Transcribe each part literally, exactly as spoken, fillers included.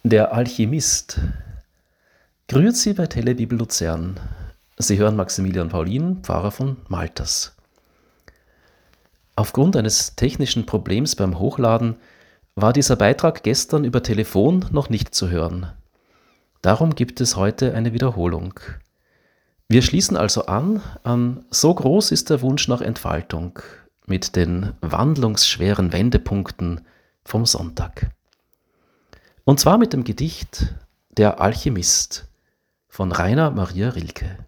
Der Alchemist. Grüezi Sie bei Telebibel Luzern. Sie hören Maximilian Paulin, Pfarrer von Malters. Aufgrund eines technischen Problems beim Hochladen war dieser Beitrag gestern über Telefon noch nicht zu hören. Darum gibt es heute eine Wiederholung. Wir schließen also an an So groß ist der Wunsch nach Entfaltung mit den wandlungsschweren Wendepunkten vom Sonntag. Und zwar mit dem Gedicht Der Alchemist von Rainer Maria Rilke.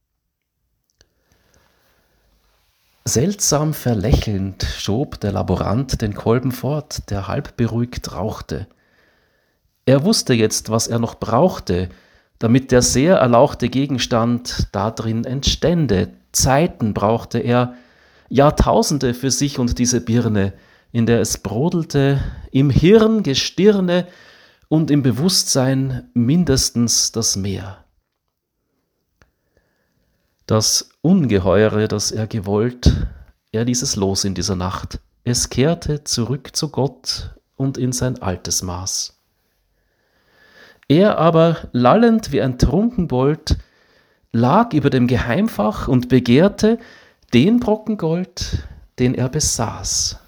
Seltsam verlächelnd schob der Laborant den Kolben fort, der halb beruhigt rauchte. Er wusste jetzt, was er noch brauchte, damit der sehr erlauchte Gegenstand dadrin entstände. Zeiten brauchte er, Jahrtausende für sich und diese Birne, in der es brodelte, im Hirn Gestirne und im Bewusstsein mindestens das Meer. Das Ungeheure, das er gewollt, er ließ es los in dieser Nacht. Es kehrte zurück zu Gott und in sein altes Maß. Er aber, lallend wie ein Trunkenbold, lag über dem Geheimfach und begehrte den Brocken Gold, den er besaß.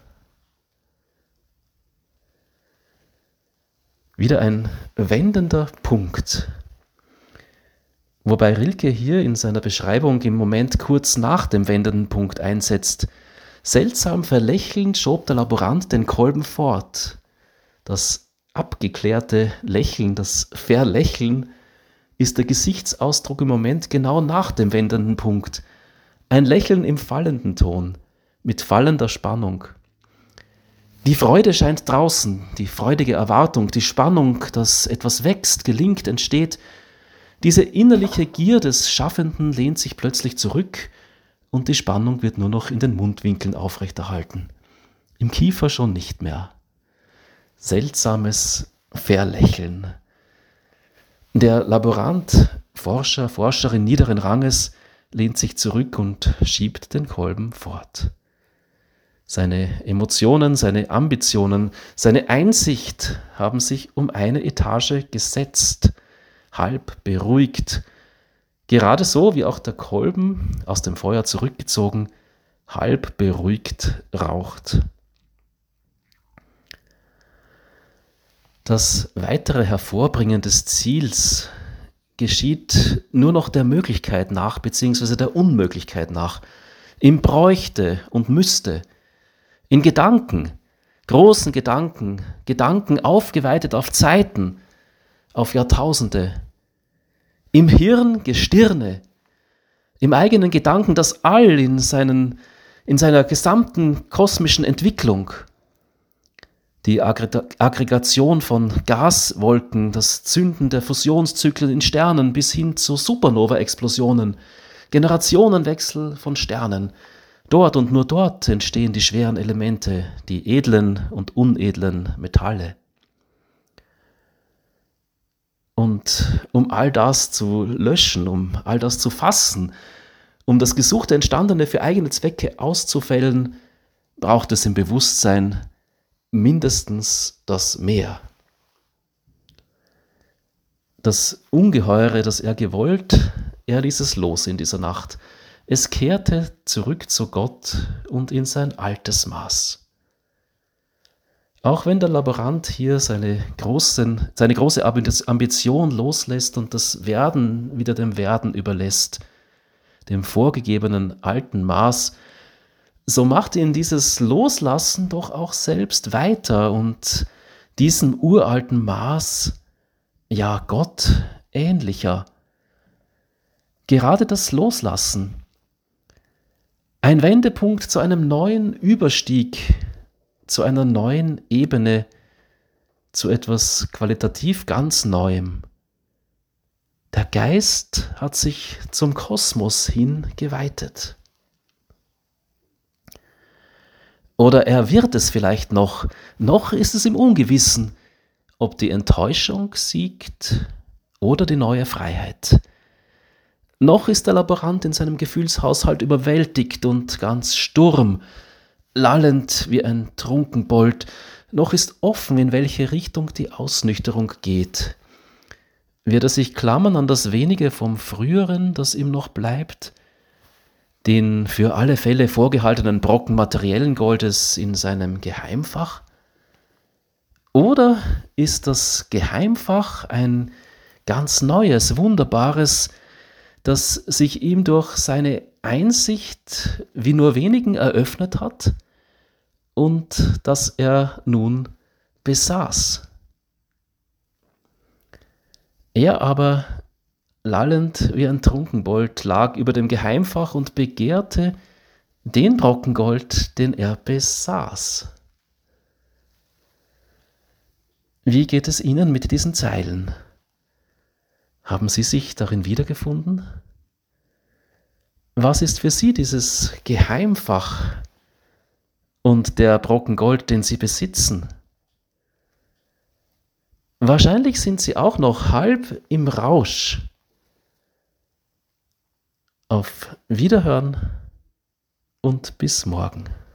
Wieder ein wendender Punkt, wobei Rilke hier in seiner Beschreibung im Moment kurz nach dem wendenden Punkt einsetzt. Seltsam verlächelnd schob der Laborant den Kolben fort. Das abgeklärte Lächeln, das Verlächeln, ist der Gesichtsausdruck im Moment genau nach dem wendenden Punkt. Ein Lächeln im fallenden Ton, mit fallender Spannung. Die Freude scheint draußen, die freudige Erwartung, die Spannung, dass etwas wächst, gelingt, entsteht. Diese innerliche Gier des Schaffenden lehnt sich plötzlich zurück und die Spannung wird nur noch in den Mundwinkeln aufrechterhalten. Im Kiefer schon nicht mehr. Seltsames Verlächeln. Der Laborant, Forscher, Forscherin niederen Ranges, lehnt sich zurück und schiebt den Kolben fort. Seine Emotionen, seine Ambitionen, seine Einsicht haben sich um eine Etage gesetzt, halb beruhigt, gerade so wie auch der Kolben, aus dem Feuer zurückgezogen, halb beruhigt raucht. Das weitere Hervorbringen des Ziels geschieht nur noch der Möglichkeit nach, beziehungsweise der Unmöglichkeit nach, im Bräuchte und Müsste, in Gedanken, großen Gedanken, Gedanken aufgeweitet auf Zeiten, auf Jahrtausende, im Hirn Gestirne, im eigenen Gedanken das All in, seinen, in seiner gesamten kosmischen Entwicklung, die Aggregation von Gaswolken, das Zünden der Fusionszyklen in Sternen bis hin zu Supernova-Explosionen, Generationenwechsel von Sternen. Dort und nur dort entstehen die schweren Elemente, die edlen und unedlen Metalle. Und um all das zu löschen, um all das zu fassen, um das gesuchte Entstandene für eigene Zwecke auszufällen, braucht es im Bewusstsein mindestens das Meer. Das Ungeheure, das er gewollt, er ließ es los in dieser Nacht. Es kehrte zurück zu Gott und in sein altes Maß. Auch wenn der Laborant hier seine, großen, seine große Ambition loslässt und das Werden wieder dem Werden überlässt, dem vorgegebenen alten Maß, so macht ihn dieses Loslassen doch auch selbst weiter und diesem uralten Maß, ja Gott, ähnlicher. Gerade das Loslassen, ein Wendepunkt zu einem neuen Überstieg, zu einer neuen Ebene, zu etwas qualitativ ganz Neuem. Der Geist hat sich zum Kosmos hin geweitet. Oder er wird es vielleicht noch, noch ist es im Ungewissen, ob die Enttäuschung siegt oder die neue Freiheit. Noch ist der Laborant in seinem Gefühlshaushalt überwältigt und ganz Sturm, lallend wie ein Trunkenbold, noch ist offen, in welche Richtung die Ausnüchterung geht. Wird er sich klammern an das wenige vom Früheren, das ihm noch bleibt, den für alle Fälle vorgehaltenen Brocken materiellen Goldes in seinem Geheimfach? Oder ist das Geheimfach ein ganz neues, wunderbares, das sich ihm durch seine Einsicht wie nur wenigen eröffnet hat und das er nun besaß? Er aber, lallend wie ein Trunkenbold, lag über dem Geheimfach und begehrte den Brocken Gold, den er besaß. Wie geht es Ihnen mit diesen Zeilen? Haben Sie sich darin wiedergefunden? Was ist für Sie dieses Geheimfach und der Brocken Gold, den Sie besitzen? Wahrscheinlich sind Sie auch noch halb im Rausch. Auf Wiederhören und bis morgen.